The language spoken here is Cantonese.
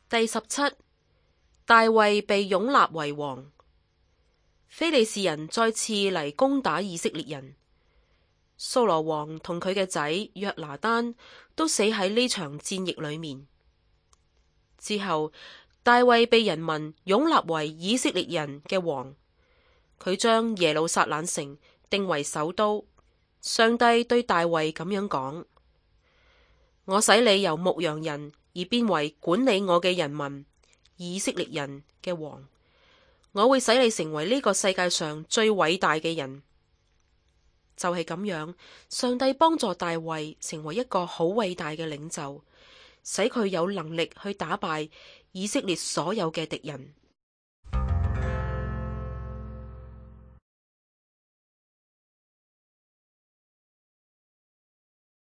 第17，大衛被擁立為王。非利士人再次嚟攻打以色列人，掃羅王同佢嘅仔約拿單都死喺呢場戰役裏面。之後，大衛被人民擁立為以色列人嘅王，佢將耶路撒冷城定為首都。上帝對大衛咁樣講：我使你由牧羊人而變為管理我嘅人民以色列人嘅王。我會使你成為呢個世界上最偉大嘅人。就係咁樣，上帝幫助大衛成為一個好偉大嘅領袖，使佢有能力去打敗以色列所有嘅敵人。